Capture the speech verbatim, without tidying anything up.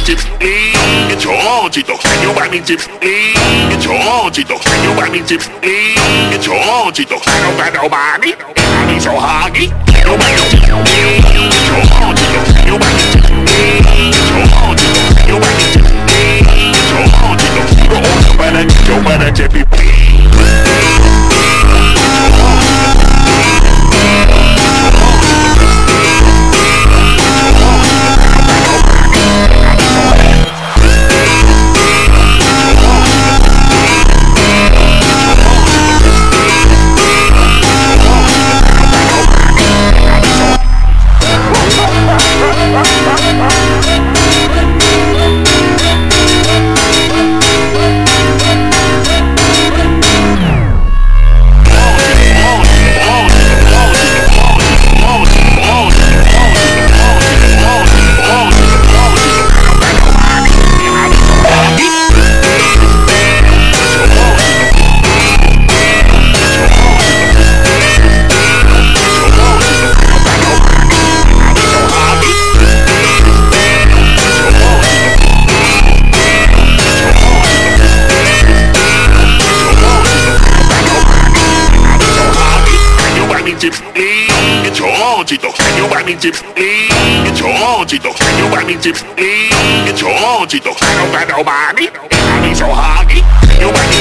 chip, eh, chonchito, yo pa' mi chip, eh, chonchito, yo pa' mi chip, eh, chonchito, no pa' nobody, I'm so huggy, yo pa' mi chip, eh, chonchito, yo pa' mi chip, eh, chonchito, yo pa' mi chip, eh, chonchito, yo para, yo para chip, chonchito, yo pa' mi chip, eh, chonchito, yo pa' mi chip, eh, chonchito, no pa' nobody, I'm so huggy, yo pa' mi